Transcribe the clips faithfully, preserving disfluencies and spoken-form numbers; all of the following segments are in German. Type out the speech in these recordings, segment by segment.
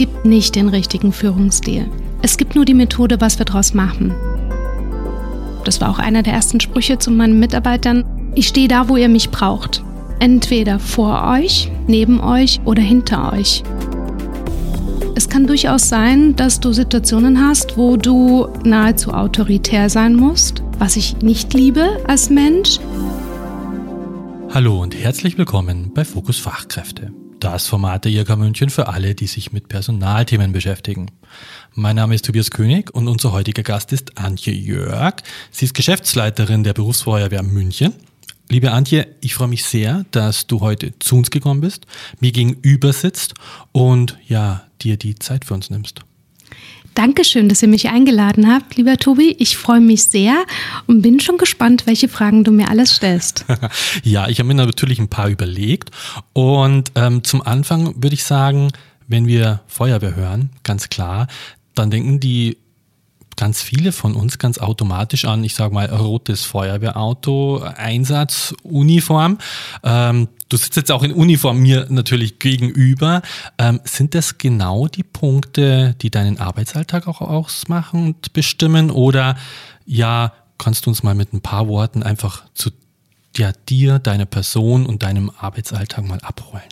Es gibt nicht den richtigen Führungsstil. Es gibt nur die Methode, was wir daraus machen. Das war auch einer der ersten Sprüche zu meinen Mitarbeitern. Ich stehe da, wo ihr mich braucht. Entweder vor euch, neben euch oder hinter euch. Es kann durchaus sein, dass du Situationen hast, wo du nahezu autoritär sein musst, was ich nicht liebe als Mensch. Hallo und herzlich willkommen bei Fokus Fachkräfte. Das Format der I H K München für alle, die sich mit Personalthemen beschäftigen. Mein Name ist Tobias König und unser heutiger Gast ist Antje Jörg. Sie ist Geschäftsleiterin der Berufsfeuerwehr München. Liebe Antje, ich freue mich sehr, dass du heute zu uns gekommen bist, mir gegenüber sitzt und ja, dir die Zeit für uns nimmst. Dankeschön, dass ihr mich eingeladen habt, lieber Tobi. Ich freue mich sehr und bin schon gespannt, welche Fragen du mir alles stellst. Ja, ich habe mir natürlich ein paar überlegt und ähm, zum Anfang würde ich sagen, wenn wir Feuerwehr hören, ganz klar, dann denken die ganz viele von uns ganz automatisch an, ich sage mal, rotes Feuerwehrauto, Einsatz, Uniform. Ähm, du sitzt jetzt auch in Uniform mir natürlich gegenüber. Ähm, sind das genau die Punkte, die deinen Arbeitsalltag auch ausmachen und bestimmen? Oder ja, kannst du uns mal mit ein paar Worten einfach zu ja, dir, deiner Person und deinem Arbeitsalltag mal abholen?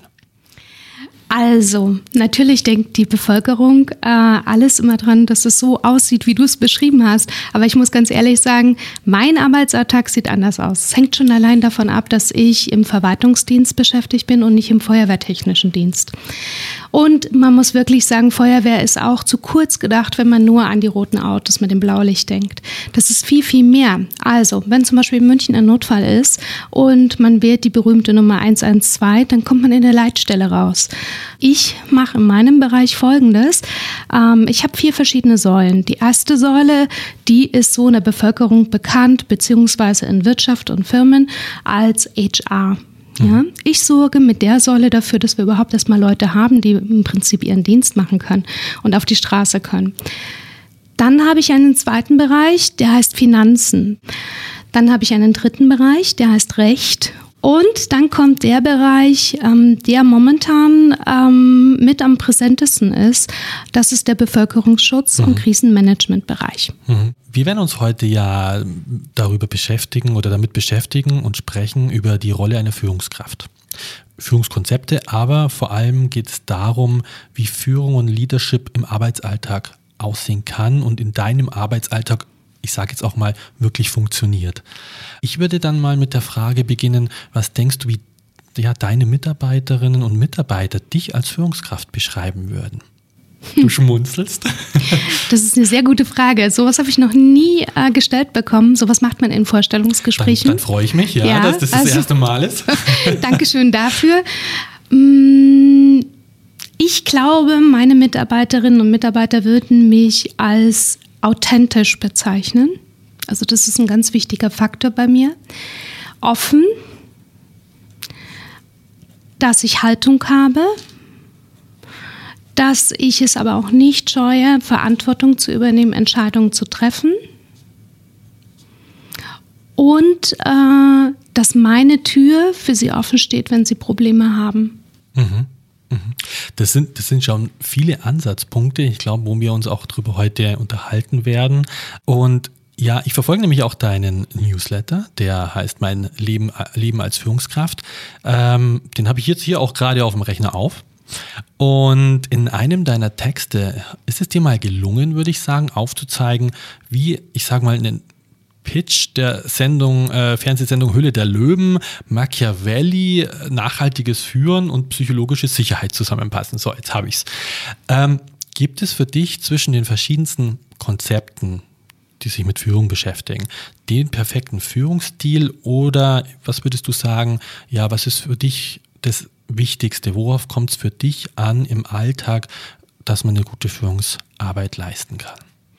Also, natürlich denkt die Bevölkerung äh, alles immer dran, dass es so aussieht, wie du es beschrieben hast. Aber ich muss ganz ehrlich sagen, mein Arbeitsalltag sieht anders aus. Es hängt schon allein davon ab, dass ich im Verwaltungsdienst beschäftigt bin und nicht im feuerwehrtechnischen Dienst. Und man muss wirklich sagen, Feuerwehr ist auch zu kurz gedacht, wenn man nur an die roten Autos mit dem Blaulicht denkt. Das ist viel, viel mehr. Also, wenn zum Beispiel in München ein Notfall ist und man wählt die berühmte Nummer eins eins zwei, dann kommt man in der Leitstelle raus. Ich mache in meinem Bereich Folgendes. Ähm, ich habe vier verschiedene Säulen. Die erste Säule, die ist so in der Bevölkerung bekannt, beziehungsweise in Wirtschaft und Firmen als H R. Ja, ich sorge mit der Säule dafür, dass wir überhaupt erstmal Leute haben, die im Prinzip ihren Dienst machen können und auf die Straße können. Dann habe ich einen zweiten Bereich, der heißt Finanzen. Dann habe ich einen dritten Bereich, der heißt Recht. Und dann kommt der Bereich, ähm, der momentan ähm, mit am präsentesten ist. Das ist der Bevölkerungsschutz- mhm. und Krisenmanagementbereich. Mhm. Wir werden uns heute ja darüber beschäftigen oder damit beschäftigen und sprechen über die Rolle einer Führungskraft. Führungskonzepte, aber vor allem geht es darum, wie Führung und Leadership im Arbeitsalltag aussehen kann und in deinem Arbeitsalltag, ich sage jetzt auch mal, wirklich funktioniert. Ich würde dann mal mit der Frage beginnen, was denkst du, wie ja, deine Mitarbeiterinnen und Mitarbeiter dich als Führungskraft beschreiben würden? Du schmunzelst. Das ist eine sehr gute Frage. Sowas habe ich noch nie äh, gestellt bekommen. Sowas macht man in Vorstellungsgesprächen. Dann, dann freue ich mich, ja, ja dass das also, das erste Mal ist. Dankeschön dafür. Ich glaube, meine Mitarbeiterinnen und Mitarbeiter würden mich als authentisch bezeichnen. Also das ist ein ganz wichtiger Faktor bei mir. Offen, dass ich Haltung habe, dass ich es aber auch nicht scheue, Verantwortung zu übernehmen, Entscheidungen zu treffen und äh, dass meine Tür für sie offen steht, wenn sie Probleme haben. Mhm. Das sind, das sind schon viele Ansatzpunkte, ich glaube, wo wir uns auch darüber heute unterhalten werden. Und ja, ich verfolge nämlich auch deinen Newsletter, der heißt Mein Leben, Leben als Führungskraft. Ähm, den habe ich jetzt hier auch gerade auf dem Rechner auf. Und in einem deiner Texte ist es dir mal gelungen, würde ich sagen, aufzuzeigen, wie, ich sage mal, einen Pitch der Sendung, äh, Fernsehsendung Höhle der Löwen, Machiavelli, nachhaltiges Führen und psychologische Sicherheit zusammenpassen. So, jetzt habe ich es. Ähm, gibt es für dich zwischen den verschiedensten Konzepten, die sich mit Führung beschäftigen, den perfekten Führungsstil oder was würdest du sagen, ja, was ist für dich das Wichtigste? Worauf kommt es für dich an im Alltag, dass man eine gute Führungsarbeit leisten kann?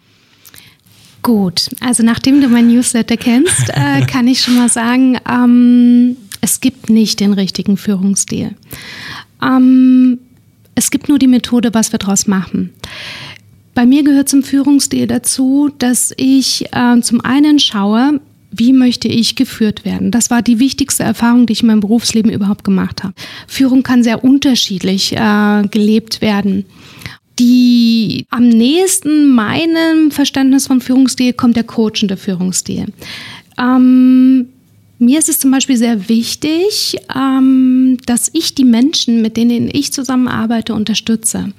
Gut, also nachdem du mein Newsletter kennst, äh, kann ich schon mal sagen, ähm, es gibt nicht den richtigen Führungsstil. Ähm, es gibt nur die Methode, was wir daraus machen. Bei mir gehört zum Führungsstil dazu, dass ich äh, zum einen schaue, wie möchte ich geführt werden? Das war die wichtigste Erfahrung, die ich in meinem Berufsleben überhaupt gemacht habe. Führung kann sehr unterschiedlich äh, gelebt werden. Die am nächsten meinem Verständnis vom Führungsstil kommt der coachende Führungsstil. Ähm, mir ist es zum Beispiel sehr wichtig, ähm, dass ich die Menschen, mit denen ich zusammenarbeite, unterstütze.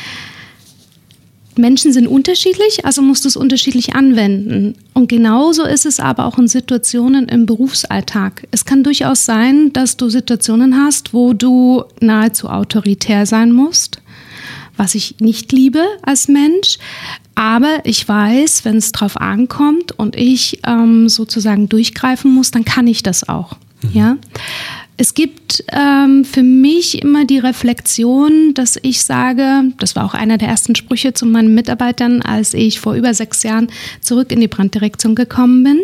Menschen sind unterschiedlich, also musst du es unterschiedlich anwenden. Und genauso ist es aber auch in Situationen im Berufsalltag. Es kann durchaus sein, dass du Situationen hast, wo du nahezu autoritär sein musst, was ich nicht liebe als Mensch. Aber ich weiß, wenn es drauf ankommt und ich ähm, sozusagen durchgreifen muss, dann kann ich das auch. Mhm. Ja? Es gibt ähm, für mich immer die Reflexion, dass ich sage, das war auch einer der ersten Sprüche zu meinen Mitarbeitern, als ich vor über sechs Jahren zurück in die Branddirektion gekommen bin.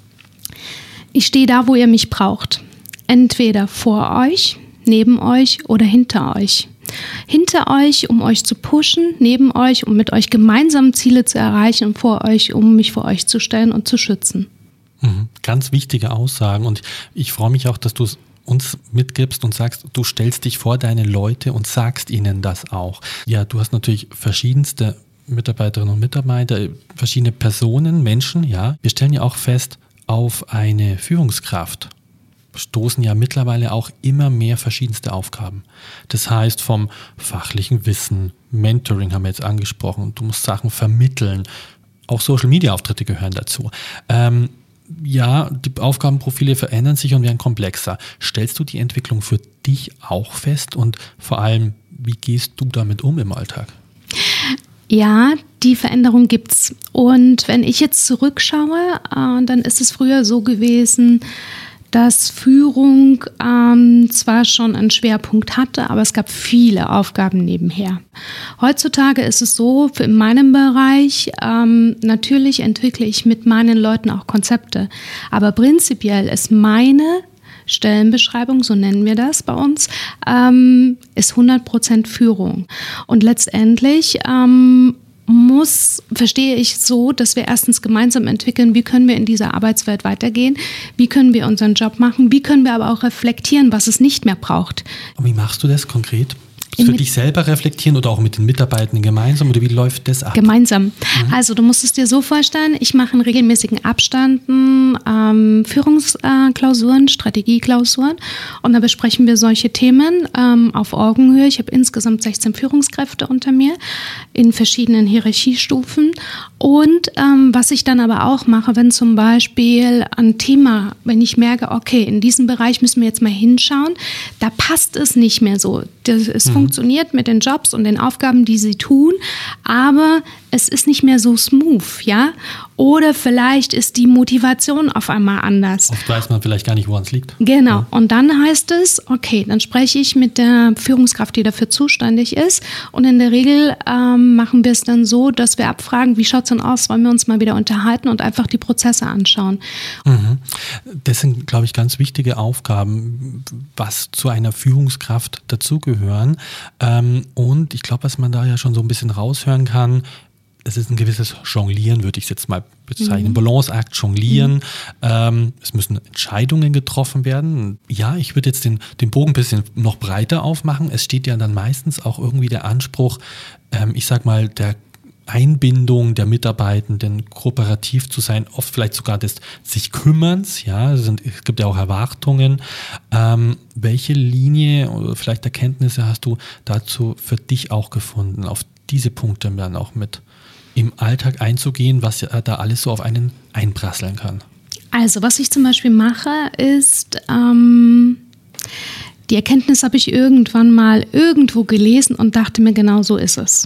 Ich stehe da, wo ihr mich braucht. Entweder vor euch, neben euch oder hinter euch. Hinter euch, um euch zu pushen, neben euch, um mit euch gemeinsam Ziele zu erreichen und vor euch, um mich vor euch zu stellen und zu schützen. Mhm. Ganz wichtige Aussagen und ich freue mich auch, dass du es uns mitgibst und sagst, du stellst dich vor deine Leute und sagst ihnen das auch. Ja, du hast natürlich verschiedenste Mitarbeiterinnen und Mitarbeiter, verschiedene Personen, Menschen, ja. Wir stellen ja auch fest, auf eine Führungskraft stoßen ja mittlerweile auch immer mehr verschiedenste Aufgaben. Das heißt, vom fachlichen Wissen, Mentoring haben wir jetzt angesprochen, du musst Sachen vermitteln, auch Social-Media-Auftritte gehören dazu. Ähm, Ja, die Aufgabenprofile verändern sich und werden komplexer. Stellst du die Entwicklung für dich auch fest und vor allem, wie gehst du damit um im Alltag? Ja, die Veränderung gibt's. Und wenn ich jetzt zurückschaue, äh, dann ist es früher so gewesen, dass Führung ähm, zwar schon einen Schwerpunkt hatte, aber es gab viele Aufgaben nebenher. Heutzutage ist es so, für in meinem Bereich, ähm, natürlich entwickle ich mit meinen Leuten auch Konzepte, aber prinzipiell ist meine Stellenbeschreibung, so nennen wir das bei uns, ähm, ist hundert Prozent Führung. Und letztendlich ähm, muss, verstehe ich so, dass wir erstens gemeinsam entwickeln, wie können wir in dieser Arbeitswelt weitergehen, wie können wir unseren Job machen, wie können wir aber auch reflektieren, was es nicht mehr braucht. Und wie machst du das konkret? Für dich selber reflektieren oder auch mit den Mitarbeitenden gemeinsam oder wie läuft das ab? Gemeinsam. Mhm. Also du musst es dir so vorstellen, ich mache in regelmäßigen Abständen ähm, Führungsklausuren, Strategieklausuren und da besprechen wir solche Themen ähm, auf Augenhöhe. Ich habe insgesamt sechzehn Führungskräfte unter mir in verschiedenen Hierarchiestufen und ähm, was ich dann aber auch mache, wenn zum Beispiel ein Thema, wenn ich merke, okay, in diesem Bereich müssen wir jetzt mal hinschauen, da passt es nicht mehr so. Das, es mhm. funktioniert mit den Jobs und den Aufgaben, die sie tun, aber es ist nicht mehr so smooth, ja? Oder vielleicht ist die Motivation auf einmal anders. Oft weiß man vielleicht gar nicht, woran es liegt. Genau. Ja. Und dann heißt es, okay, dann spreche ich mit der Führungskraft, die dafür zuständig ist. Und in der Regel ähm, machen wir es dann so, dass wir abfragen, wie schaut es denn aus? Wollen wir uns mal wieder unterhalten und einfach die Prozesse anschauen? Mhm. Das sind, glaube ich, ganz wichtige Aufgaben, was zu einer Führungskraft dazugehören. Ähm, und ich glaube, was man da ja schon so ein bisschen raushören kann, es ist ein gewisses Jonglieren, würde ich es jetzt mal bezeichnen. Mhm. Balanceakt, Jonglieren. Mhm. Ähm, es müssen Entscheidungen getroffen werden. Ja, ich würde jetzt den, den Bogen ein bisschen noch breiter aufmachen. Es steht ja dann meistens auch irgendwie der Anspruch, ähm, ich sag mal, der Einbindung der Mitarbeitenden, kooperativ zu sein, oft vielleicht sogar des sich Kümmerns, ja, es, sind, es gibt ja auch Erwartungen. Ähm, welche Linie oder vielleicht Erkenntnisse hast du dazu für dich auch gefunden, auf diese Punkte dann auch mit im Alltag einzugehen, was ja da alles so auf einen einprasseln kann? Also, was ich zum Beispiel mache, ist, ähm, die Erkenntnis habe ich irgendwann mal irgendwo gelesen und dachte mir, genau so ist es.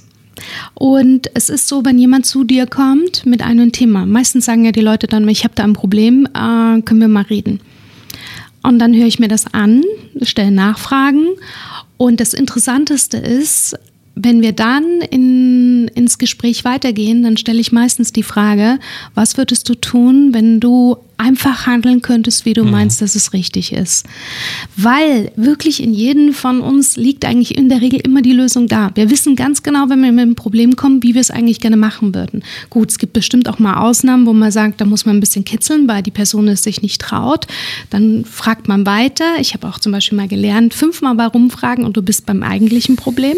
Und es ist so, wenn jemand zu dir kommt mit einem Thema, meistens sagen ja die Leute dann, ich habe da ein Problem, äh, können wir mal reden. Und dann höre ich mir das an, stelle Nachfragen und das Interessanteste ist, wenn wir dann in, ins Gespräch weitergehen, dann stelle ich meistens die Frage, was würdest du tun, wenn du einfach handeln könntest, wie du mhm. meinst, dass es richtig ist. Weil wirklich in jedem von uns liegt eigentlich in der Regel immer die Lösung da. Wir wissen ganz genau, wenn wir mit einem Problem kommen, wie wir es eigentlich gerne machen würden. Gut, es gibt bestimmt auch mal Ausnahmen, wo man sagt, da muss man ein bisschen kitzeln, weil die Person es sich nicht traut. Dann fragt man weiter. Ich habe auch zum Beispiel mal gelernt, fünfmal warum fragen und du bist beim eigentlichen Problem.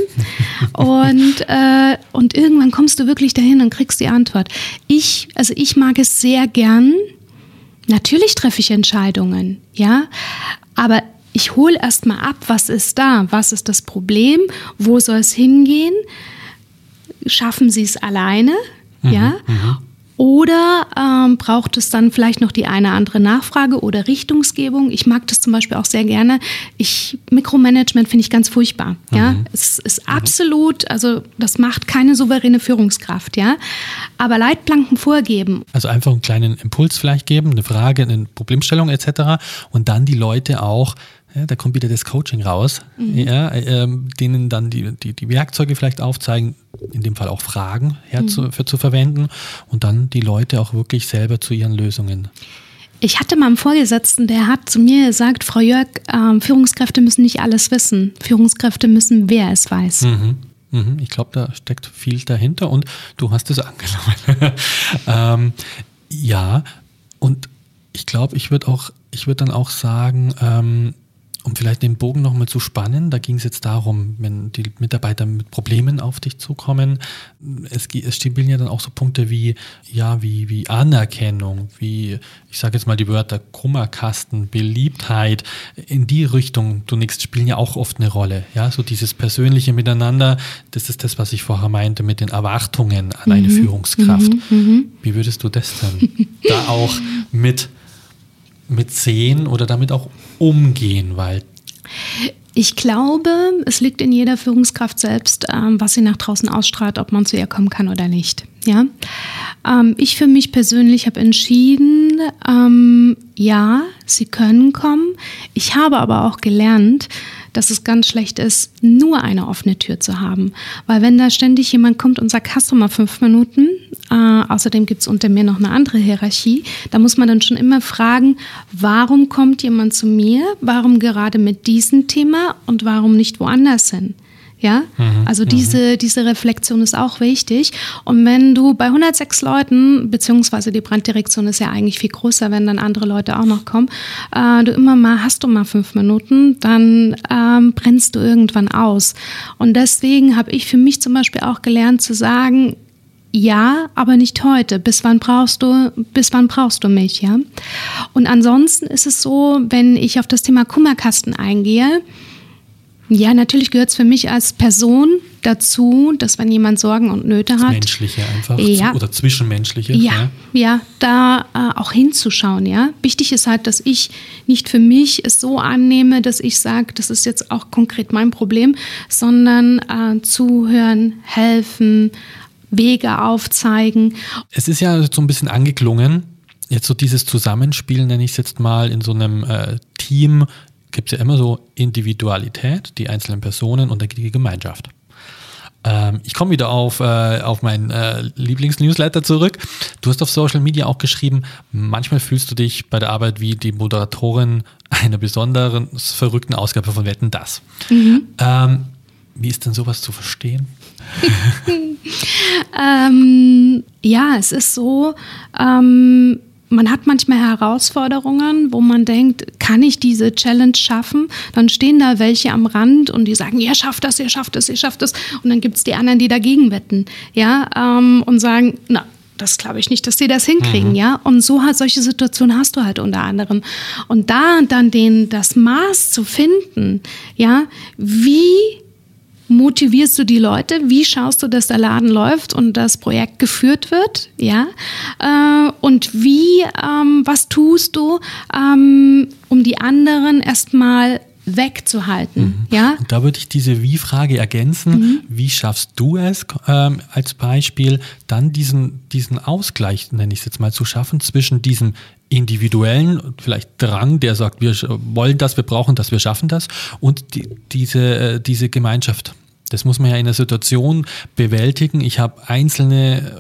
und, äh, und irgendwann kommst du wirklich dahin und kriegst die Antwort. Ich, also ich mag es sehr gern. Natürlich treffe ich Entscheidungen, ja, aber ich hole erst mal ab, was ist da, was ist das Problem, wo soll es hingehen, schaffen Sie es alleine, mhm, ja, mhm. oder ähm, braucht es dann vielleicht noch die eine andere Nachfrage oder Richtungsgebung. Ich mag das zum Beispiel auch sehr gerne. Ich, Mikromanagement finde ich ganz furchtbar. Mhm. Ja? Es ist absolut, also das macht keine souveräne Führungskraft. Ja? Aber Leitplanken vorgeben. Also einfach einen kleinen Impuls vielleicht geben, eine Frage, eine Problemstellung et cetera. Und dann die Leute auch, ja, da kommt wieder das Coaching raus, mhm. ja, ähm, denen dann die, die, die Werkzeuge vielleicht aufzeigen, in dem Fall auch Fragen herzu, mhm. für zu verwenden und dann die Leute auch wirklich selber zu ihren Lösungen. Ich hatte mal einen Vorgesetzten, der hat zu mir gesagt, Frau Jörg, äh, Führungskräfte müssen nicht alles wissen. Führungskräfte müssen, wer es weiß. Mhm. Mhm. Ich glaube, da steckt viel dahinter und du hast es angenommen. ähm, ja, und ich glaube, ich würde auch, ich würde dann auch sagen, ähm, um vielleicht den Bogen nochmal zu spannen, da ging es jetzt darum, wenn die Mitarbeiter mit Problemen auf dich zukommen, es, es spielen ja dann auch so Punkte wie, ja, wie, wie Anerkennung, wie, ich sage jetzt mal die Wörter Kummerkasten, Beliebtheit, in die Richtung, du nix, spielen ja auch oft eine Rolle, ja, so dieses persönliche Miteinander, das ist das, was ich vorher meinte mit den Erwartungen an eine mhm. Führungskraft. Mhm. Wie würdest du das dann da auch mit mit sehen oder damit auch umgehen, weil ich glaube, es liegt in jeder Führungskraft selbst, ähm, was sie nach draußen ausstrahlt, ob man zu ihr kommen kann oder nicht. Ja? Ähm, ich für mich persönlich habe entschieden, ähm, ja, sie können kommen. Ich habe aber auch gelernt, dass es ganz schlecht ist, nur eine offene Tür zu haben. Weil wenn da ständig jemand kommt und sagt, hast du mal fünf Minuten, äh, außerdem gibt es unter mir noch eine andere Hierarchie, da muss man dann schon immer fragen, warum kommt jemand zu mir, warum gerade mit diesem Thema und warum nicht woanders hin? Ja, mhm, also diese, diese Reflexion ist auch wichtig. Und wenn du bei hundertsechs Leuten, beziehungsweise die Branddirektion ist ja eigentlich viel größer, wenn dann andere Leute auch noch kommen, äh, du immer mal, hast du mal fünf Minuten, dann ähm, brennst du irgendwann aus. Und deswegen habe ich für mich zum Beispiel auch gelernt zu sagen, ja, aber nicht heute. Bis wann brauchst du, bis wann brauchst du mich, ja? Und ansonsten ist es so, wenn ich auf das Thema Kummerkasten eingehe, ja, natürlich gehört es für mich als Person dazu, dass wenn jemand Sorgen und Nöte das hat. Menschliche einfach ja, oder Zwischenmenschliche. Ja, ja, ja da äh, auch hinzuschauen. Ja. Wichtig ist halt, dass ich nicht für mich es so annehme, dass ich sage, das ist jetzt auch konkret mein Problem, sondern äh, zuhören, helfen, Wege aufzeigen. Es ist ja so ein bisschen angeklungen, jetzt so dieses Zusammenspiel, nenne ich es jetzt mal, in so einem äh, Team, gibt es ja immer so Individualität, die einzelnen Personen und die Gemeinschaft. Ähm, ich komme wieder auf, äh, auf meinen äh, Lieblingsnewsletter zurück. Du hast auf Social Media auch geschrieben, manchmal fühlst du dich bei der Arbeit wie die Moderatorin einer besonderen, verrückten Ausgabe von Wetten, dass. Mhm. Ähm, wie ist denn sowas zu verstehen? ähm, ja, es ist so, ähm, man hat manchmal Herausforderungen, wo man denkt, kann ich diese Challenge schaffen? Dann stehen da welche am Rand und die sagen, ihr schafft das, ihr schafft das, ihr schafft das. Und dann gibt es die anderen, die dagegen wetten, ja, ähm, und sagen, na, das glaube ich nicht, dass die das hinkriegen, mhm. ja. Und so hat solche Situationen hast du halt unter anderem. Und da dann den, das Maß zu finden, ja, wie motivierst du die Leute? Wie schaust du, dass der Laden läuft und das Projekt geführt wird? Ja, äh, und wie, ähm, was tust du, ähm, um die anderen erstmal wegzuhalten? Mhm. Ja? Und da würde ich diese Wie-Frage ergänzen. Mhm. Wie schaffst du es, ähm, als Beispiel, dann diesen, diesen Ausgleich, nenne ich es jetzt mal, zu schaffen zwischen diesem individuellen, vielleicht Drang, der sagt, wir wollen das, wir brauchen das, wir schaffen das, und die, diese, diese Gemeinschaft. Das muss man ja in einer Situation bewältigen. Ich habe einzelne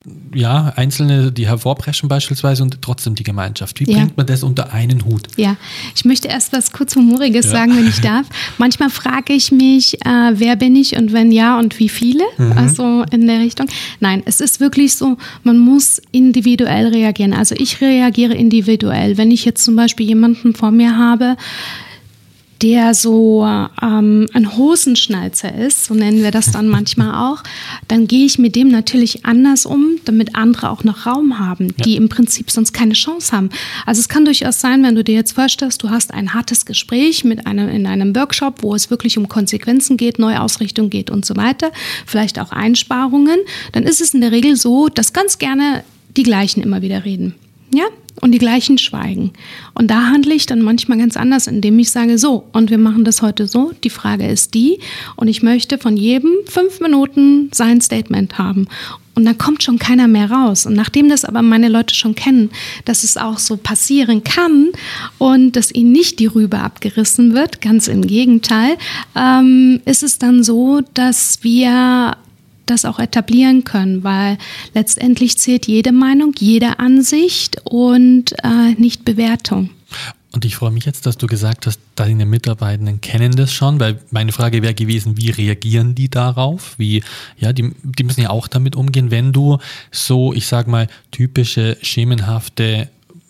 ja, Einzelne, die hervorpreschen beispielsweise und trotzdem die Gemeinschaft. Wie ja. bringt man das unter einen Hut? Ja, ich möchte erst was kurz Humoriges ja. sagen, wenn ich darf. Manchmal frage ich mich, äh, wer bin ich und wenn ja und wie viele? Mhm. Also in der Richtung. Nein, es ist wirklich so, man muss individuell reagieren. Also ich reagiere individuell. Wenn ich jetzt zum Beispiel jemanden vor mir habe, der so ähm, ein Hosenschnalzer ist, so nennen wir das dann manchmal auch, dann gehe ich mit dem natürlich anders um, damit andere auch noch Raum haben, die ja. im Prinzip sonst keine Chance haben. Also es kann durchaus sein, wenn du dir jetzt vorstellst, du hast ein hartes Gespräch mit einem, in einem Workshop, wo es wirklich um Konsequenzen geht, Neuausrichtung geht und so weiter, vielleicht auch Einsparungen, dann ist es in der Regel so, dass ganz gerne die gleichen immer wieder reden. Ja? Und die gleichen schweigen. Und da handle ich dann manchmal ganz anders, indem ich sage, so, und wir machen das heute so, die Frage ist die, und ich möchte von jedem fünf Minuten sein Statement haben. Und dann kommt schon keiner mehr raus. Und nachdem das aber meine Leute schon kennen, dass es auch so passieren kann und dass ihnen nicht die Rübe abgerissen wird, ganz im Gegenteil, ähm, ist es dann so, dass wir das auch etablieren können, weil letztendlich zählt jede Meinung, jede Ansicht und äh, nicht Bewertung. Und ich freue mich jetzt, dass du gesagt hast, deine Mitarbeitenden kennen das schon, weil meine Frage wäre gewesen, wie reagieren die darauf? Wie, ja, die, die müssen ja auch damit umgehen, wenn du so, ich sag mal, typische, schemenhafte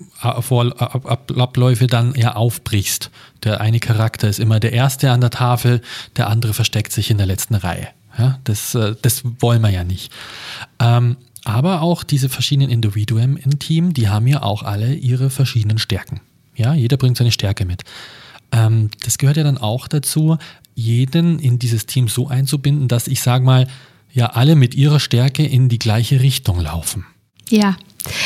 Abläufe dann ja aufbrichst. Der eine Charakter ist immer der Erste an der Tafel, der andere versteckt sich in der letzten Reihe. Ja, das, das wollen wir ja nicht. Ähm, aber auch diese verschiedenen Individuen im Team, die haben ja auch alle ihre verschiedenen Stärken. Ja, jeder bringt seine Stärke mit. Ähm, das gehört ja dann auch dazu, jeden in dieses Team so einzubinden, dass ich sage mal, ja, alle mit ihrer Stärke in die gleiche Richtung laufen. Ja.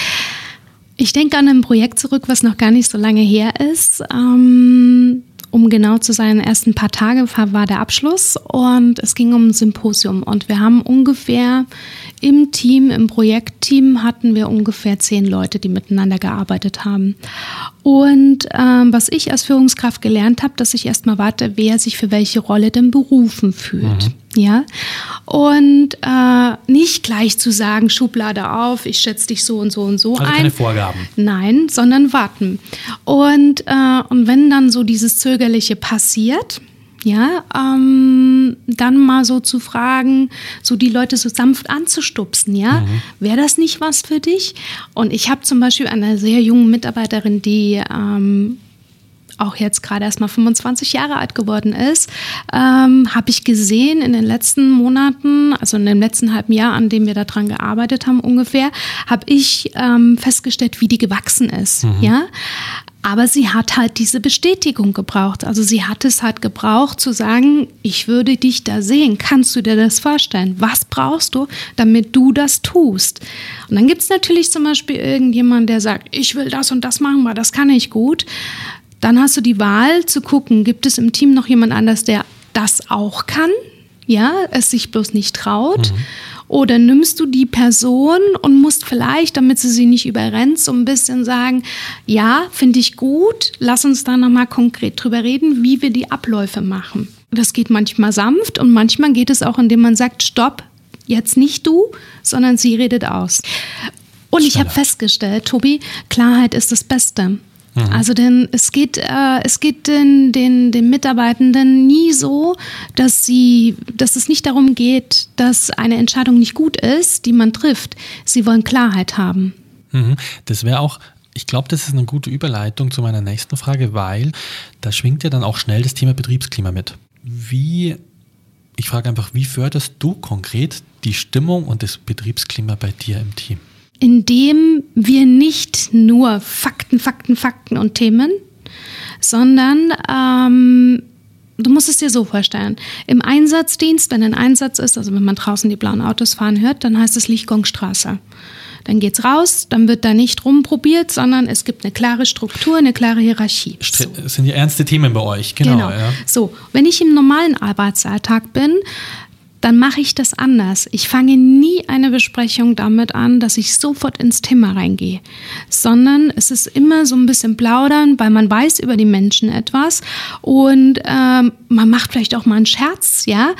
Ich denke an ein Projekt zurück, was noch gar nicht so lange her ist. Ähm Um genau zu sein, erst ein paar Tage war der Abschluss und es ging um ein Symposium. Und wir haben ungefähr im Team, im Projektteam hatten wir ungefähr zehn Leute, die miteinander gearbeitet haben. Und ähm, was ich als Führungskraft gelernt habe, dass ich erstmal warte, wer sich für welche Rolle denn berufen fühlt. Mhm. Ja? Und äh, nicht gleich zu sagen, Schublade auf, ich schätze dich so und so und so also ein. Keine Vorgaben. Nein, sondern warten. Und, äh, und wenn dann so dieses Zögerliche passiert, ja, ähm, dann mal so zu fragen, so die Leute so sanft anzustupsen, ja, mhm. wäre das nicht was für dich? Und ich habe zum Beispiel eine sehr junge Mitarbeiterin, die ähm, auch jetzt gerade erst mal fünfundzwanzig Jahre alt geworden ist, ähm, habe ich gesehen in den letzten Monaten, also in dem letzten halben Jahr, an dem wir daran gearbeitet haben ungefähr, habe ich ähm, festgestellt, wie die gewachsen ist, mhm. ja. Aber sie hat halt diese Bestätigung gebraucht. Also sie hat es halt gebraucht zu sagen, ich würde dich da sehen. Kannst du dir das vorstellen? Was brauchst du, damit du das tust? Und dann gibt es natürlich zum Beispiel irgendjemanden, der sagt, ich will das und das machen, weil das kann ich gut. Dann hast du die Wahl zu gucken, gibt es im Team noch jemand anders, der das auch kann? Ja, es sich bloß nicht traut. Mhm. Oder nimmst du die Person und musst vielleicht, damit sie sie nicht überrennt, so ein bisschen sagen, ja, finde ich gut, lass uns da nochmal konkret drüber reden, wie wir die Abläufe machen. Das geht manchmal sanft und manchmal geht es auch, indem man sagt, stopp, jetzt nicht du, sondern sie redet aus. Und ich habe festgestellt, Tobi, Klarheit ist das Beste. Also denn es geht, äh, es geht den, den, den Mitarbeitenden nie so, dass sie, dass es nicht darum geht, dass eine Entscheidung nicht gut ist, die man trifft. Sie wollen Klarheit haben. Das wäre auch, ich glaube, das ist eine gute Überleitung zu meiner nächsten Frage, weil da schwingt ja dann auch schnell das Thema Betriebsklima mit. Wie, ich frage einfach, wie förderst du konkret die Stimmung und das Betriebsklima bei dir im Team? Indem wir nicht nur Fakten, Fakten, Fakten und Themen, sondern ähm, du musst es dir so vorstellen, im Einsatzdienst, wenn ein Einsatz ist, also wenn man draußen die blauen Autos fahren hört, dann heißt es Lichtgongstraße. Dann geht's raus, dann wird da nicht rumprobiert, sondern es gibt eine klare Struktur, eine klare Hierarchie. So. Das sind ja ernste Themen bei euch, genau. genau. Ja. So, wenn ich im normalen Arbeitsalltag bin, dann mache ich das anders. Ich fange nie eine Besprechung damit an, dass ich sofort ins Thema reingehe, sondern es ist immer so ein bisschen plaudern, weil man weiß über die Menschen etwas und ähm, man macht vielleicht auch mal einen Scherz, ja,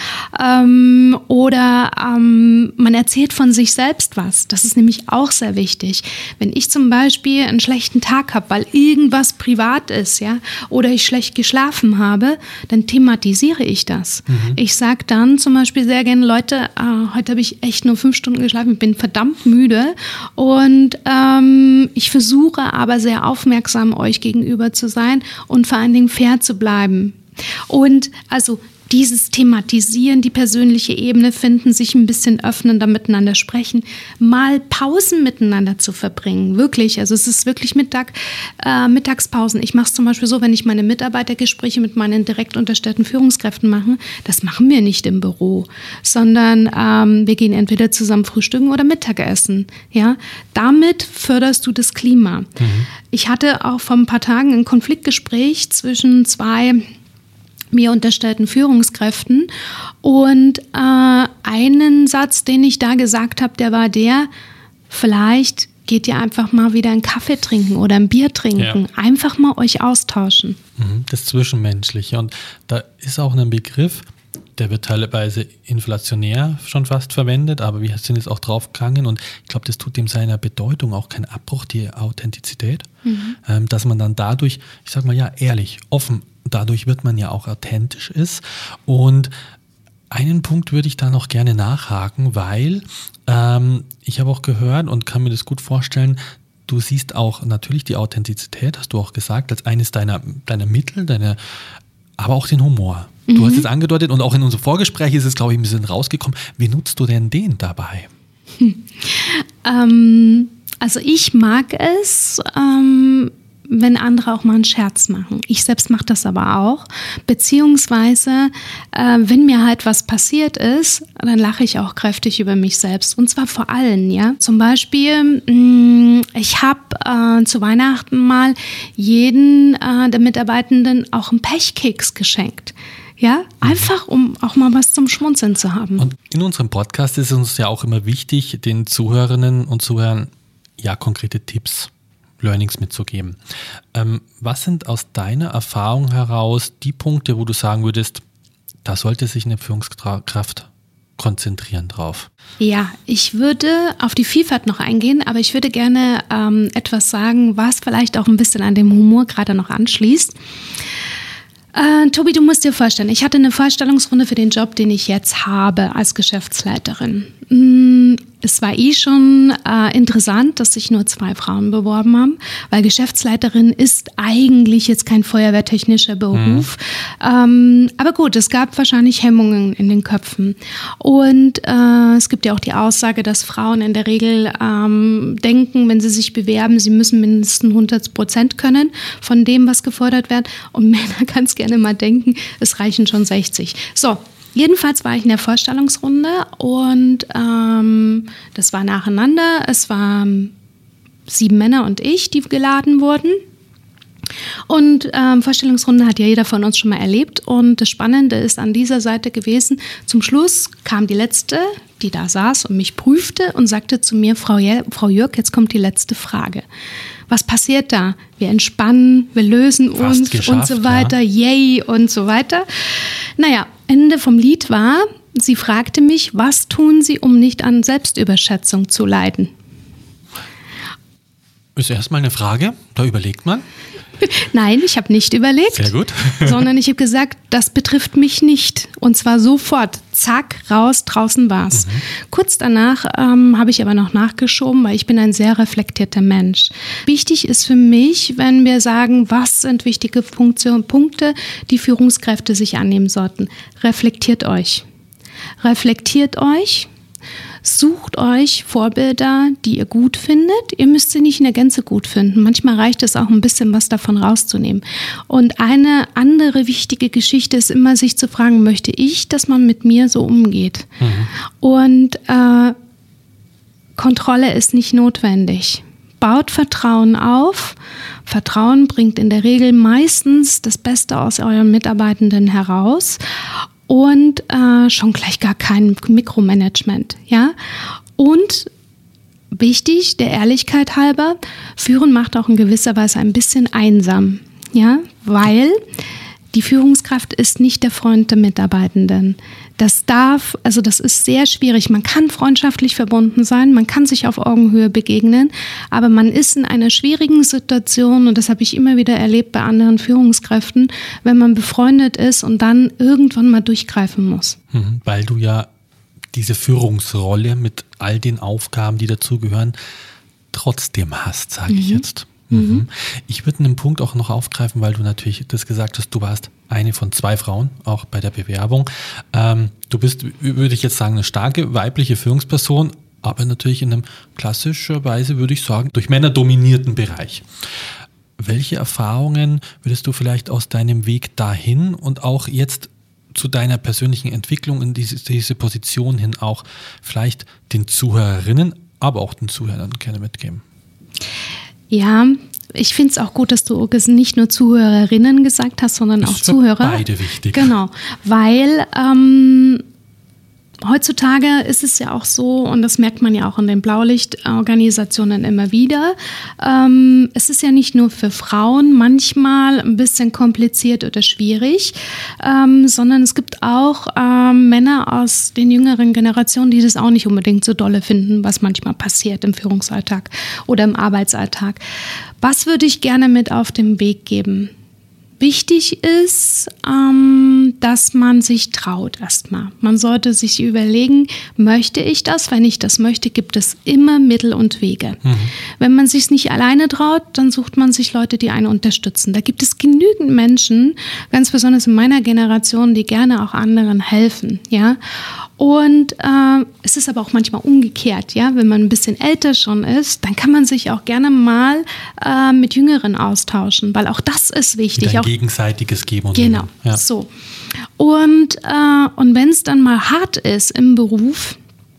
ähm, oder ähm, man erzählt von sich selbst was. Das ist nämlich auch sehr wichtig. Wenn ich zum Beispiel einen schlechten Tag habe, weil irgendwas privat ist, ja, oder ich schlecht geschlafen habe, dann thematisiere ich das. Mhm. Ich sage dann zum Beispiel sehr gerne, Leute, äh, heute habe ich echt nur fünf Stunden geschlafen, ich bin verdammt müde und ähm, ich versuche aber sehr aufmerksam euch gegenüber zu sein und vor allen Dingen fair zu bleiben. Und also dieses Thematisieren, die persönliche Ebene finden, sich ein bisschen öffnen, da miteinander sprechen, mal Pausen miteinander zu verbringen, wirklich. Also es ist wirklich Mittag, äh, Mittagspausen. Ich mache es zum Beispiel so, wenn ich meine Mitarbeitergespräche mit meinen direkt unterstellten Führungskräften mache, das machen wir nicht im Büro, sondern ähm, wir gehen entweder zusammen frühstücken oder Mittagessen. Ja? Damit förderst du das Klima. Mhm. Ich hatte auch vor ein paar Tagen ein Konfliktgespräch zwischen zwei mir unterstellten Führungskräften und äh, einen Satz, den ich da gesagt habe, der war der, vielleicht geht ihr einfach mal wieder einen Kaffee trinken oder ein Bier trinken, ja. Einfach mal euch austauschen. Das Zwischenmenschliche, und da ist auch ein Begriff, der wird teilweise inflationär schon fast verwendet, aber wir sind jetzt auch draufgegangen und ich glaube, das tut dem seiner Bedeutung auch keinen Abbruch, die Authentizität, mhm. ähm, dass man dann dadurch, ich sag mal ja, ehrlich, offen, dadurch wird man ja auch authentisch ist. Und einen Punkt würde ich da noch gerne nachhaken, weil ähm, ich habe auch gehört und kann mir das gut vorstellen, du siehst auch natürlich die Authentizität, hast du auch gesagt, als eines deiner, deiner Mittel, deine, aber auch den Humor. Mhm. Du hast es angedeutet und auch in unserem Vorgespräch ist es, glaube ich, ein bisschen rausgekommen. Wie nutzt du denn den dabei? Hm. Ähm, also ich mag es, ähm, wenn andere auch mal einen Scherz machen. Ich selbst mache das aber auch. Beziehungsweise, äh, wenn mir halt was passiert ist, dann lache ich auch kräftig über mich selbst. Und zwar vor allen, ja. Zum Beispiel, mh, ich habe äh, zu Weihnachten mal jeden äh, der Mitarbeitenden auch einen Pechkeks geschenkt. Ja, einfach um auch mal was zum Schmunzeln zu haben. Und in unserem Podcast ist es uns ja auch immer wichtig, den Zuhörerinnen und Zuhörern ja konkrete Tipps, Learnings mitzugeben. Ähm, was sind aus deiner Erfahrung heraus die Punkte, wo du sagen würdest, da sollte sich eine Führungskraft konzentrieren drauf? Ja, ich würde auf die Vielfalt noch eingehen, aber ich würde gerne ähm, etwas sagen, was vielleicht auch ein bisschen an dem Humor gerade noch anschließt. Äh, Tobi, du musst dir vorstellen, ich hatte eine Vorstellungsrunde für den Job, den ich jetzt habe als Geschäftsleiterin. Mm, es war eh schon äh, interessant, dass sich nur zwei Frauen beworben haben, weil Geschäftsleiterin ist eigentlich jetzt kein feuerwehrtechnischer Beruf. Mhm. Ähm, aber gut, es gab wahrscheinlich Hemmungen in den Köpfen. Und äh, es gibt ja auch die Aussage, dass Frauen in der Regel ähm, denken, wenn sie sich bewerben, sie müssen mindestens hundert Prozent können von dem, was gefordert wird. Und Männer ganz gerne mal denken, es reichen schon sechzig. So. Jedenfalls war ich in der Vorstellungsrunde und ähm, das war nacheinander. Es waren sieben Männer und ich, die geladen wurden. Und ähm, Vorstellungsrunde hat ja jeder von uns schon mal erlebt. Und das Spannende ist an dieser Seite gewesen, zum Schluss kam die Letzte, die da saß und mich prüfte und sagte zu mir, Frau, Je- Frau Jürg, jetzt kommt die letzte Frage. Was passiert da? Wir entspannen, wir lösen Fast uns geschafft, und so weiter, ja. yay und so weiter. Naja, Ende vom Lied war, sie fragte mich, was tun Sie, um nicht an Selbstüberschätzung zu leiden? Ist erstmal eine Frage, da überlegt man. Nein, ich habe nicht überlegt. Sehr gut. Sondern ich habe gesagt, das betrifft mich nicht. Und zwar sofort. Zack, raus, draußen war's. Mhm. Kurz danach ähm, habe ich aber noch nachgeschoben, weil ich bin ein sehr reflektierter Mensch. Wichtig ist für mich, wenn wir sagen, was sind wichtige Funktion, Punkte, die Führungskräfte sich annehmen sollten. Reflektiert euch. Reflektiert euch. Sucht euch Vorbilder, die ihr gut findet. Ihr müsst sie nicht in der Gänze gut finden. Manchmal reicht es auch ein bisschen, was davon rauszunehmen. Und eine andere wichtige Geschichte ist immer, sich zu fragen, möchte ich, dass man mit mir so umgeht? Mhm. Und äh, Kontrolle ist nicht notwendig. Baut Vertrauen auf. Vertrauen bringt in der Regel meistens das Beste aus euren Mitarbeitenden heraus. und äh, schon gleich gar kein Mikromanagement, ja. Und wichtig, der Ehrlichkeit halber, Führen macht auch in gewisser Weise ein bisschen einsam, ja, weil die Führungskraft ist nicht der Freund der Mitarbeitenden. Das darf, also das ist sehr schwierig. Man kann freundschaftlich verbunden sein, man kann sich auf Augenhöhe begegnen, aber man ist in einer schwierigen Situation, und das habe ich immer wieder erlebt bei anderen Führungskräften, wenn man befreundet ist und dann irgendwann mal durchgreifen muss. Mhm, weil du ja diese Führungsrolle mit all den Aufgaben, die dazugehören, trotzdem hast, sage ich mhm. jetzt. Mhm. Ich würde einen Punkt auch noch aufgreifen, weil du natürlich das gesagt hast, du warst eine von zwei Frauen, auch bei der Bewerbung. Ähm, du bist, würde ich jetzt sagen, eine starke weibliche Führungsperson, aber natürlich in einem klassischerweise, würde ich sagen, durch Männer dominierten Bereich. Welche Erfahrungen würdest du vielleicht aus deinem Weg dahin und auch jetzt zu deiner persönlichen Entwicklung in diese, diese Position hin auch vielleicht den Zuhörerinnen, aber auch den Zuhörern gerne mitgeben? Ja, ich finde es auch gut, dass du nicht nur Zuhörerinnen gesagt hast, sondern auch Zuhörer. Beide wichtig. Genau, weil ähm, heutzutage ist es ja auch so, und das merkt man ja auch in den Blaulichtorganisationen immer wieder, ähm, es ist ja nicht nur für Frauen manchmal ein bisschen kompliziert oder schwierig, ähm, sondern es gibt auch ähm, Männer aus den jüngeren Generationen, die das auch nicht unbedingt so dolle finden, was manchmal passiert im Führungsalltag oder im Arbeitsalltag. Was würde ich gerne mit auf den Weg geben? Wichtig ist, ähm, dass man sich traut erstmal. Man sollte sich überlegen, möchte ich das? Wenn ich das möchte, gibt es immer Mittel und Wege. Mhm. Wenn man sich nicht alleine traut, dann sucht man sich Leute, die einen unterstützen. Da gibt es genügend Menschen, ganz besonders in meiner Generation, die gerne auch anderen helfen, ja. Und äh, es ist aber auch manchmal umgekehrt, ja, wenn man ein bisschen älter schon ist, dann kann man sich auch gerne mal äh, mit Jüngeren austauschen, weil auch das ist wichtig. Ein auch gegenseitiges Geben und Genau, Nehmen. Ja. so. Und, äh, und wenn es dann mal hart ist im Beruf,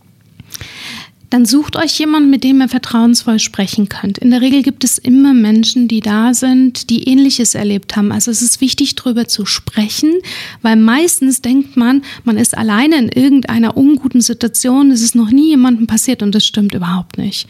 dann sucht euch jemanden, mit dem ihr vertrauensvoll sprechen könnt. In der Regel gibt es immer Menschen, die da sind, die Ähnliches erlebt haben. Also es ist wichtig, darüber zu sprechen, weil meistens denkt man, man ist alleine in irgendeiner unguten Situation, es ist noch nie jemandem passiert, und das stimmt überhaupt nicht.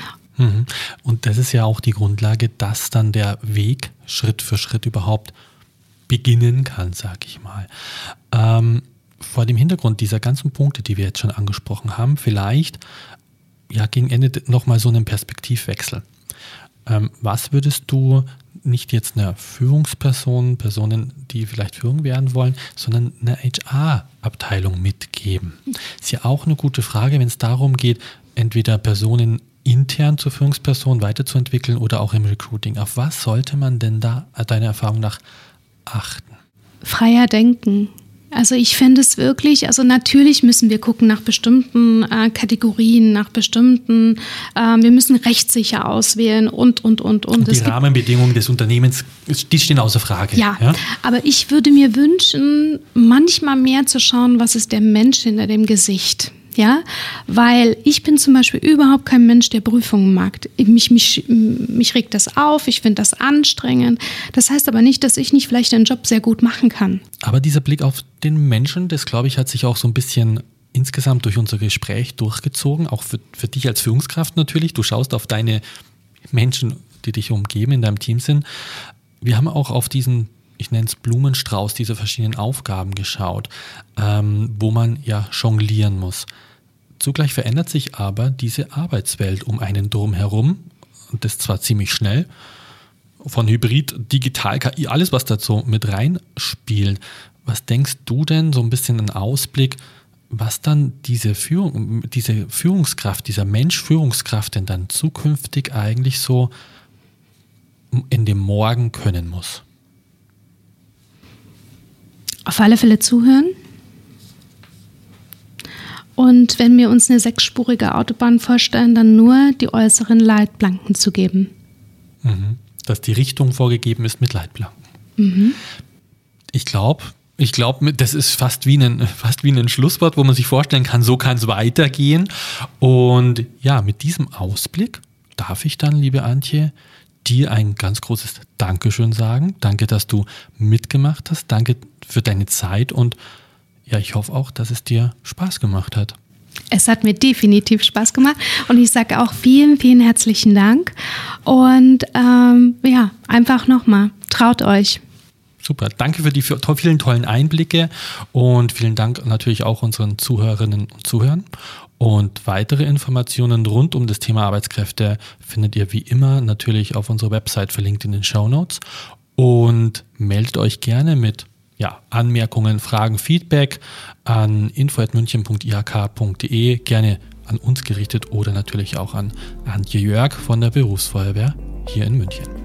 Und das ist ja auch die Grundlage, dass dann der Weg Schritt für Schritt überhaupt beginnen kann, sag ich mal. Ähm, vor dem Hintergrund dieser ganzen Punkte, die wir jetzt schon angesprochen haben, vielleicht ja gegen Ende nochmal so einen Perspektivwechsel. Ähm, was würdest du nicht jetzt einer Führungsperson, Personen, die vielleicht Führung werden wollen, sondern einer H R-Abteilung mitgeben? Ist ja auch eine gute Frage, wenn es darum geht, entweder Personen intern zur Führungsperson weiterzuentwickeln oder auch im Recruiting. Auf was sollte man denn da deiner Erfahrung nach achten? Freier denken. Also ich finde es wirklich, also natürlich müssen wir gucken nach bestimmten äh, Kategorien, nach bestimmten, äh, wir müssen rechtssicher auswählen und, und, und, und. Und die Rahmenbedingungen des Unternehmens, die stehen außer Frage. Ja, ja, aber ich würde mir wünschen, manchmal mehr zu schauen, was ist der Mensch hinter dem Gesicht. Ja, weil ich bin zum Beispiel überhaupt kein Mensch, der Prüfungen mag. Mich, mich, mich regt das auf, ich finde das anstrengend. Das heißt aber nicht, dass ich nicht vielleicht den Job sehr gut machen kann. Aber dieser Blick auf den Menschen, das glaube ich, hat sich auch so ein bisschen insgesamt durch unser Gespräch durchgezogen. Auch für, für dich als Führungskraft natürlich. Du schaust auf deine Menschen, die dich umgeben, in deinem Team sind. Wir haben auch auf diesen, ich nenne es Blumenstrauß, diese verschiedenen Aufgaben geschaut, ähm, wo man ja jonglieren muss. Zugleich verändert sich aber diese Arbeitswelt um einen drum herum, und das zwar ziemlich schnell, von Hybrid, Digital, K I, alles was dazu mit reinspielt. Was denkst du denn, so ein bisschen ein Ausblick, was dann diese, Führung, diese Führungskraft, dieser Mensch Führungskraft denn dann zukünftig eigentlich so in dem Morgen können muss? Auf alle Fälle zuhören. Und wenn wir uns eine sechsspurige Autobahn vorstellen, dann nur die äußeren Leitplanken zu geben. Mhm. Dass die Richtung vorgegeben ist mit Leitplanken. Mhm. Ich glaube, ich glaube, das ist fast wie, ein, fast wie ein Schlusswort, wo man sich vorstellen kann, so kann es weitergehen. Und ja, mit diesem Ausblick darf ich dann, liebe Antje, dir ein ganz großes Dankeschön sagen. Danke, dass du mitgemacht hast. Danke für deine Zeit und ja, ich hoffe auch, dass es dir Spaß gemacht hat. Es hat mir definitiv Spaß gemacht und ich sage auch vielen, vielen herzlichen Dank und ähm, ja, einfach nochmal, traut euch. Super, danke für die vielen tollen Einblicke und vielen Dank natürlich auch unseren Zuhörerinnen und Zuhörern. Und weitere Informationen rund um das Thema Arbeitskräfte findet ihr wie immer natürlich auf unserer Website verlinkt in den Shownotes und meldet euch gerne mit ja, Anmerkungen, Fragen, Feedback an info at münchen punkt i h k punkt d e, gerne an uns gerichtet oder natürlich auch an Antje Jörg von der Berufsfeuerwehr hier in München.